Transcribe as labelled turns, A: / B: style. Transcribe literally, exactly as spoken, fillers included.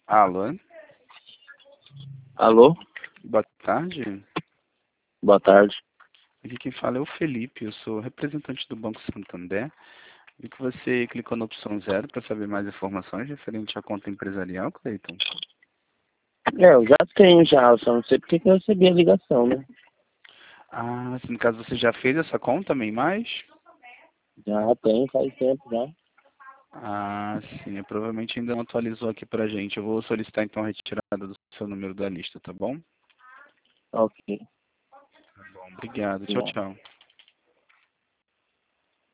A: Alô?
B: Alô?
A: Boa tarde.
B: Boa tarde.
A: Aqui quem fala é o Felipe, eu sou representante do Banco Santander. Vi que você clicou na opção zero para saber mais informações referente à conta empresarial, Cleiton.
B: É, eu já tenho já, só não sei porque que eu recebi a ligação, né?
A: Ah, se no caso você já fez essa conta, também mais?
B: Já tem, faz tempo já.
A: Ah, sim, provavelmente ainda não atualizou aqui pra gente. Eu vou solicitar então a retirada do seu número da lista, tá bom?
B: Ok.
A: Bom, obrigado. Tchau,
B: Obrigado.
A: tchau.